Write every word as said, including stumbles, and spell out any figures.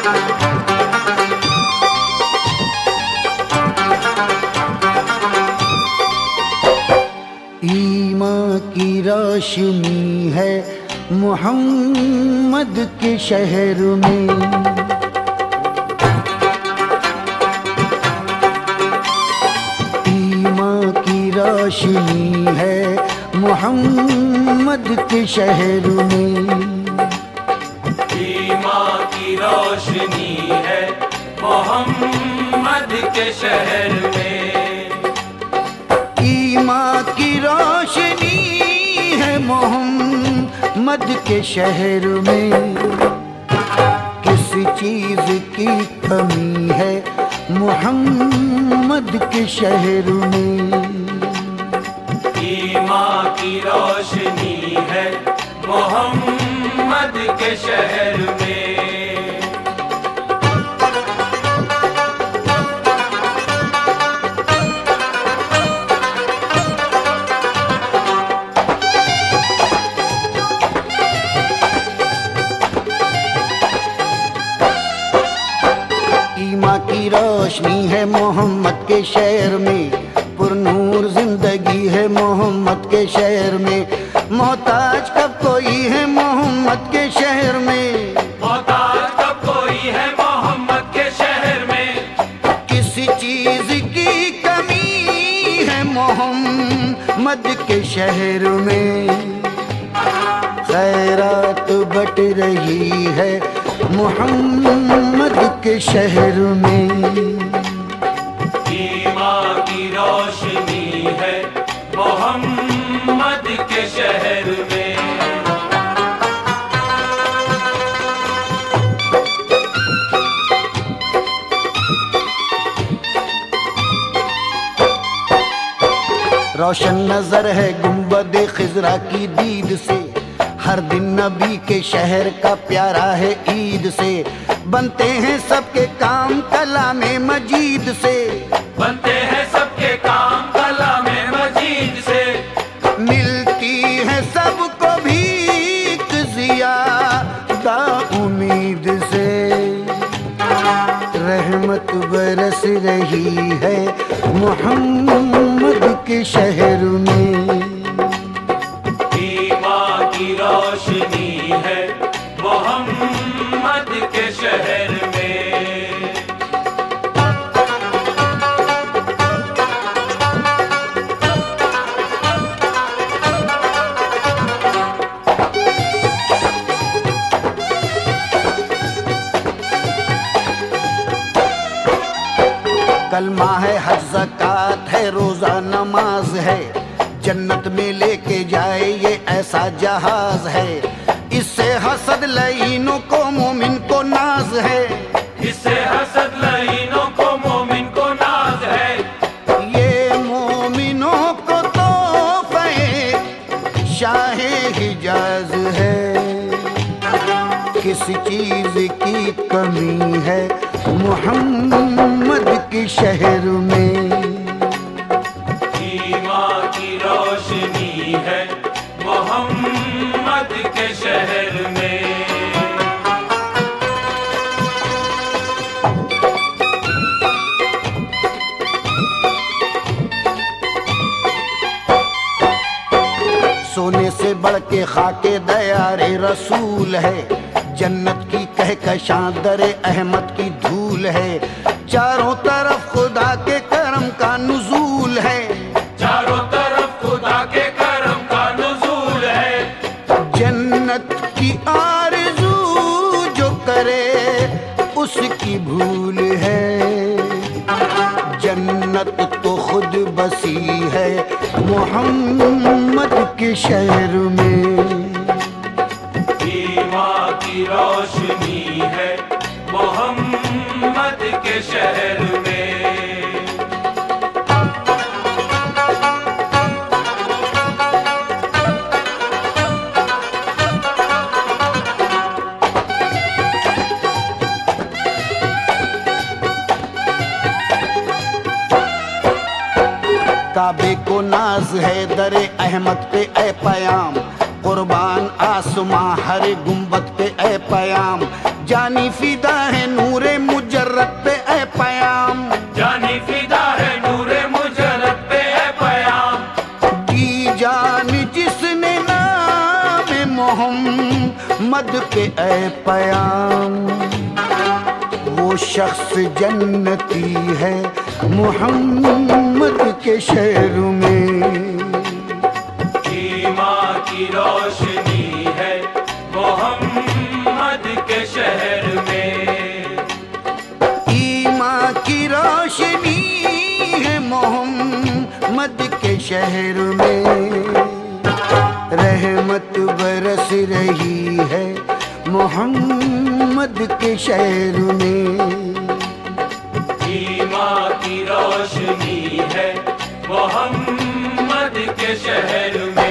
ईमान की रोशनी है मोहम्मद के शहर में। ईमान की रोशनी है मोहम्मद के शहर में। ईमान की रोशनी है मोहम्मद के शहर में। ईमान की रोशनी है मोहम्मद के शहर में। किस चीज की कमी है मोहम्मद के शहर में। ईमान की रोशनी है मोहम्मद के शहर में। ईमान की रोशनी है मोहम्मद के शहर में। पुरनूर जिंदगी है मोहम्मद के शहर में। मोहताज कब कोई है मोहम्मद के शहर में। मोहताज कब कोई है मोहम्मद के शहर में। किसी चीज की कमी है मोहम्मद के शहर में। खैरात बट रही है मोहम्मद के शहर में। ईमान की रोशनी है मोहम्मद के शहर में। रोशन नजर है गुंबद खिजरा की दीद से। हर दिन नबी के शहर का प्यारा है ईद से। बनते हैं सबके काम कलामे मजीद से। बनते हैं सबके काम कलामे मजीद से। मिलती है सबको भीख ज़ियादा उम्मीद से। रहमत बरस रही है मोहम्मद के शहर में। ईमान की रोशनी है मोहम्मद के शहर में। कलमा है हज ज़कात है रोजा नमाज है। जन्नत में लेके जाए ये ऐसा जहाज है। इससे हसद लईनों को मोमिन को नाज है। इससे हसद लईनों को मोमिन को नाज है। ये मोमिनों को तोहफे शाहे हिजाज है। किस चीज की कमी है मोहम्मद के शहर में। ईमान की रोशनी है मोहम्मद के शहर में। सोने से बढ़ के खाके दयारे रसूल है। जन्नत की कहकशां दरे अहमद की धूल है। चारों तरफ खुदा के करम का नुज़ूल है। चारों तरफ खुदा के करम का नुज़ूल है। जन्नत की आरज़ू जो करे उसकी भूल है। जन्नत तो खुद बसी है मोहम्मद के शहर में। ईमान की रोशनी है मोहम्मद के शहर में। काबे को नाज है दरे अहमद पे ए पयाम। कुर्बान आसमां हर गुंबद पे ए पयाम, जानी फिदा है नूरे मुजर्रद पे ए पयाम, जानी फिदा है नूरे मुजर्रद पे ए पयाम। की जान जिसने नाम मोहम्मद के ए पयाम, वो शख्स जन्नती है मोहम्मद के शहर में। ईमान की रोशनी है मोहम्मद के शहर में, ईमान की रोशनी है मोहम्मद के शहर में। रहमत बरस रही है मोहम्मद के शहर में। ईमान की रोशनी है मोहम्मद के शहर में।